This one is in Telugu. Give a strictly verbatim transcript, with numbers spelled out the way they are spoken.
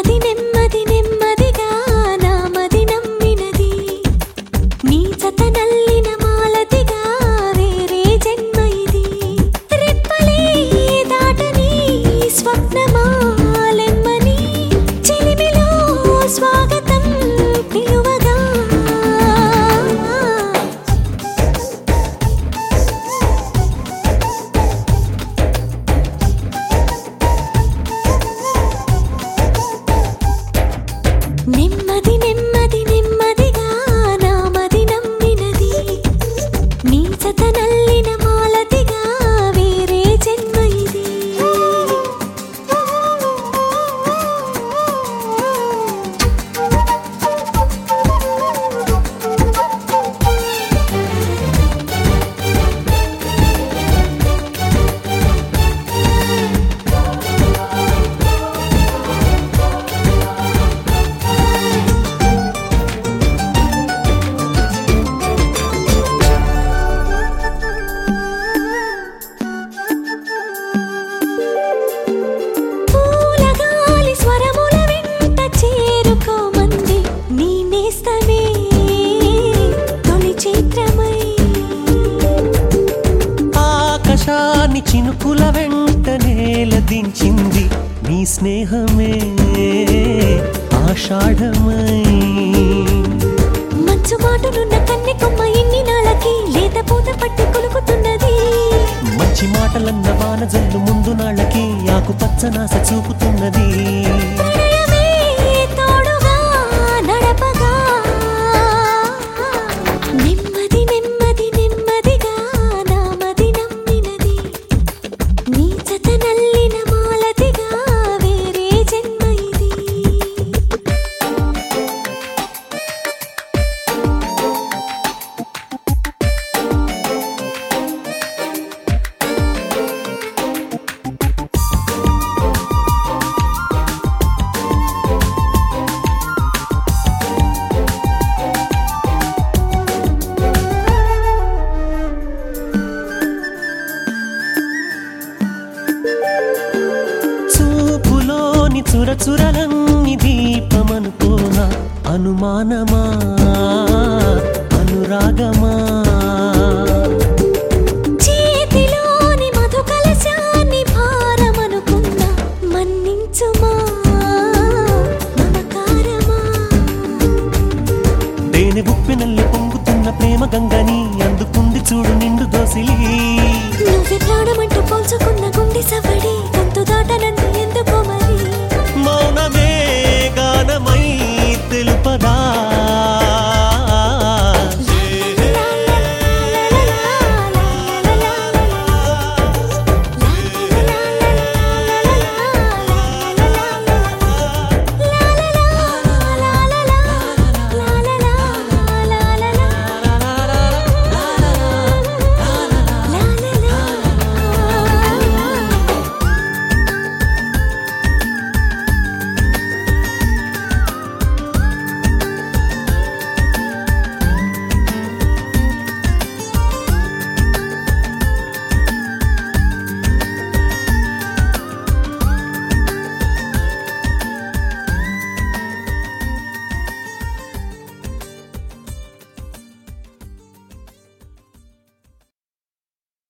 నెమ్మది నెమ్మది నెమ్మదిగా నామది నమ్మినది నీ జత నల్లిన మాలతిగా వేరే జన్మ ఇది రెప్పలే దాటని స్వప్నమాలెమ్మని చిలిమిలో స్వాగతం పిలువగా నెమ్మది నెమ్మది నెమ్మదిగా నామది నమ్మినది నీ జత నల్లిన మాలతిగా వేరే జన్మ ఇది పూలగాలి స్వరముల వెంట చేరుకోమంది నీ నేస్తమే తొలి చిత్రమై ఆకాశాన్ని చినుకుల వెంట నేల దించింది నీ స్నేహమే ఆషాఢమై మంచు మాటలున్న కన్నె కొమ్మ ఇన్ని నాళ్ళకి లేత పూత పట్టి కొలుకుతున్నది మంచి మాటలన్న వాన జల్లు ముందు నాళ్ళకి ఆకుపచ్చ నాస చూపుతున్నది ప్రణయమే తోడుగా నడపగా నెమ్మది నెమ్మది నెమ్మదిగా నామది నమ్మినది నీ జత నల్లిన మాలతిగా వేరే జన్మ ఇది చూపులోని చురచురలన్నీ దీపమనుకోనా అనుమానమా అనురాగమా